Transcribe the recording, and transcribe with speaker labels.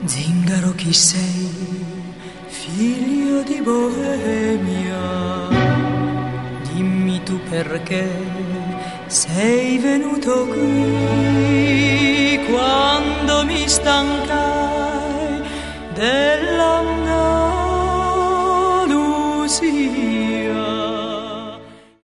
Speaker 1: Zingaro chi sei, figlio di Boemia, dimmi tu perché sei venuto qui quando mi stancai del